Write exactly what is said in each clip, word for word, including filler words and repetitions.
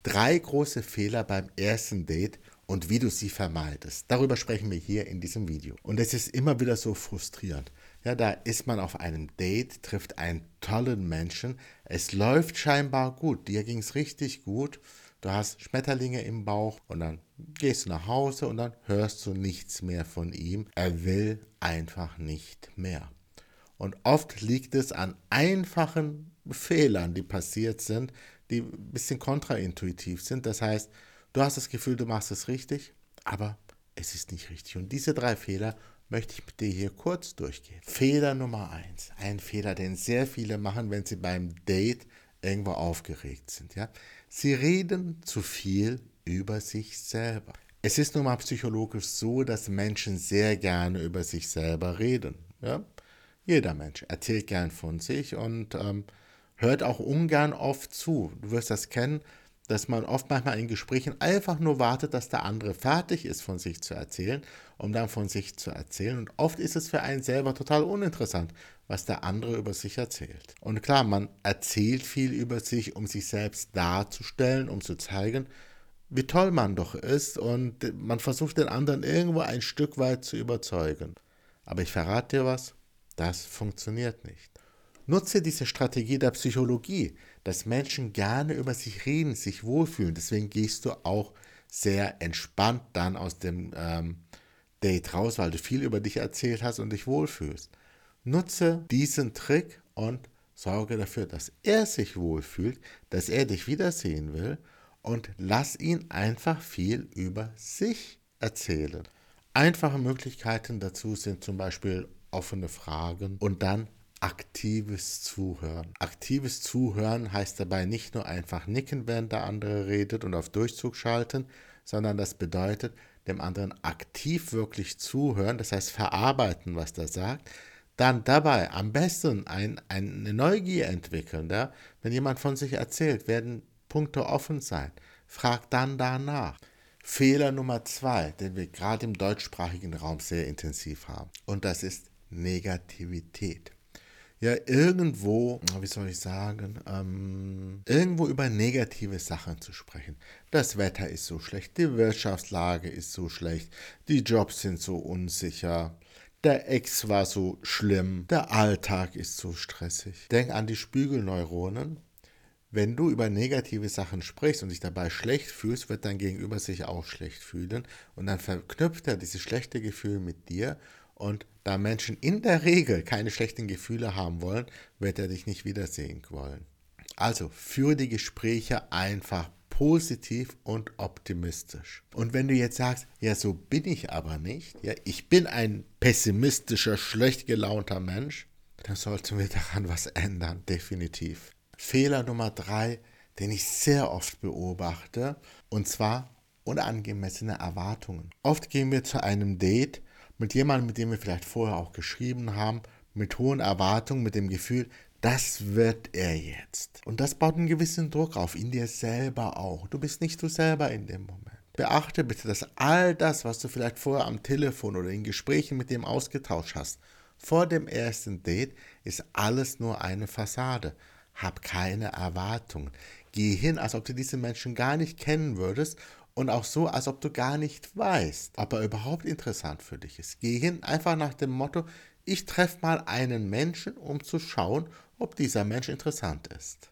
Drei große Fehler beim ersten Date und wie du sie vermeidest. Darüber sprechen wir hier in diesem Video. Und es ist immer wieder so frustrierend. Ja, da ist man auf einem Date, trifft einen tollen Menschen. Es läuft scheinbar gut. Dir ging es richtig gut. Du hast Schmetterlinge im Bauch und dann gehst du nach Hause und dann hörst du nichts mehr von ihm. Er will einfach nicht mehr. Und oft liegt es an einfachen Fehlern, die passiert sind, die ein bisschen kontraintuitiv sind. Das heißt, du hast das Gefühl, du machst es richtig, aber es ist nicht richtig. Und diese drei Fehler möchte ich mit dir hier kurz durchgehen. Fehler Nummer eins. Ein Fehler, den sehr viele machen, wenn sie beim Date irgendwo aufgeregt sind. Ja? Sie reden zu viel über sich selber. Es ist nun mal psychologisch so, dass Menschen sehr gerne über sich selber reden. Ja? Jeder Mensch erzählt gern von sich und ähm, hört auch ungern oft zu. Du wirst das kennen, dass man oft manchmal in Gesprächen einfach nur wartet, dass der andere fertig ist, von sich zu erzählen, um dann von sich zu erzählen. Und oft ist es für einen selber total uninteressant, was der andere über sich erzählt. Und klar, man erzählt viel über sich, um sich selbst darzustellen, um zu zeigen, wie toll man doch ist. Und man versucht den anderen irgendwo ein Stück weit zu überzeugen. Aber ich verrate dir was, das funktioniert nicht. Nutze diese Strategie der Psychologie, dass Menschen gerne über sich reden, sich wohlfühlen. Deswegen gehst du auch sehr entspannt dann aus dem ähm, Date raus, weil du viel über dich erzählt hast und dich wohlfühlst. Nutze diesen Trick und sorge dafür, dass er sich wohlfühlt, dass er dich wiedersehen will und lass ihn einfach viel über sich erzählen. Einfache Möglichkeiten dazu sind zum Beispiel offene Fragen und dann aktives Zuhören. Aktives Zuhören heißt dabei nicht nur einfach nicken, während der andere redet und auf Durchzug schalten, sondern das bedeutet, dem anderen aktiv wirklich zuhören, das heißt verarbeiten, was der sagt, dann dabei am besten ein, eine Neugier entwickeln. Ja? Wenn jemand von sich erzählt, werden Punkte offen sein. Frag dann danach. Fehler Nummer zwei, den wir gerade im deutschsprachigen Raum sehr intensiv haben, und das ist Negativität. Ja, irgendwo, wie soll ich sagen, ähm, irgendwo über negative Sachen zu sprechen. Das Wetter ist so schlecht, die Wirtschaftslage ist so schlecht, die Jobs sind so unsicher, der Ex war so schlimm, der Alltag ist so stressig. Denk an die Spiegelneuronen. Wenn du über negative Sachen sprichst und dich dabei schlecht fühlst, wird dein Gegenüber sich auch schlecht fühlen und dann verknüpft er dieses schlechte Gefühl mit dir. Und da Menschen in der Regel keine schlechten Gefühle haben wollen, wird er dich nicht wiedersehen wollen. Also führe die Gespräche einfach positiv und optimistisch. Und wenn du jetzt sagst, ja, so bin ich aber nicht, ja, ich bin ein pessimistischer, schlecht gelaunter Mensch, dann sollten wir daran was ändern, definitiv. Fehler Nummer drei, den ich sehr oft beobachte, und zwar unangemessene Erwartungen. Oft gehen wir zu einem Date mit jemandem, mit dem wir vielleicht vorher auch geschrieben haben, mit hohen Erwartungen, mit dem Gefühl, das wird er jetzt. Und das baut einen gewissen Druck auf, in dir selber auch. Du bist nicht du selber in dem Moment. Beachte bitte, dass all das, was du vielleicht vorher am Telefon oder in Gesprächen mit dem ausgetauscht hast, vor dem ersten Date, ist alles nur eine Fassade. Hab keine Erwartungen. Geh hin, als ob du diese Menschen gar nicht kennen würdest und auch so, als ob du gar nicht weißt, ob er überhaupt interessant für dich ist. Geh hin einfach nach dem Motto, ich treffe mal einen Menschen, um zu schauen, ob dieser Mensch interessant ist.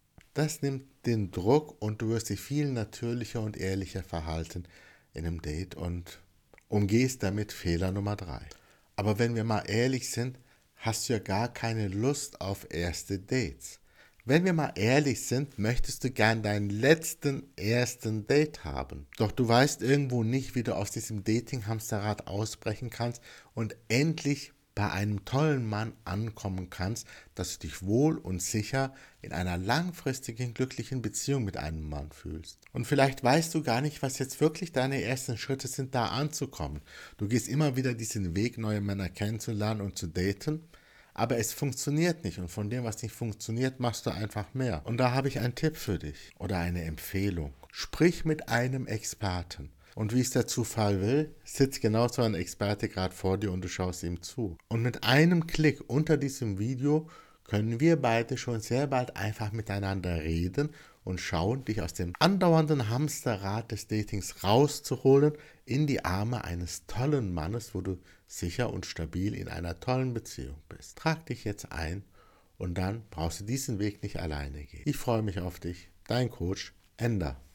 Das nimmt den Druck und du wirst dich viel natürlicher und ehrlicher verhalten in einem Date und umgehst damit Fehler Nummer drei. Aber wenn wir mal ehrlich sind, hast du ja gar keine Lust auf erste Dates. Wenn wir mal ehrlich sind, möchtest du gern deinen letzten ersten Date haben. Doch du weißt irgendwo nicht, wie du aus diesem Dating-Hamsterrad ausbrechen kannst und endlich bei einem tollen Mann ankommen kannst, dass du dich wohl und sicher in einer langfristigen, glücklichen Beziehung mit einem Mann fühlst. Und vielleicht weißt du gar nicht, was jetzt wirklich deine ersten Schritte sind, da anzukommen. Du gehst immer wieder diesen Weg, neue Männer kennenzulernen und zu daten, aber es funktioniert nicht und von dem, was nicht funktioniert, machst du einfach mehr. Und da habe ich einen Tipp für dich oder eine Empfehlung. Sprich mit einem Experten. Und wie es der Zufall will, sitzt genau so ein Experte gerade vor dir und du schaust ihm zu. Und mit einem Klick unter diesem Video können wir beide schon sehr bald einfach miteinander reden und schauen, dich aus dem andauernden Hamsterrad des Datings rauszuholen in die Arme eines tollen Mannes, wo du sicher und stabil in einer tollen Beziehung bist. Trag dich jetzt ein und dann brauchst du diesen Weg nicht alleine gehen. Ich freue mich auf dich. Dein Coach, Ender.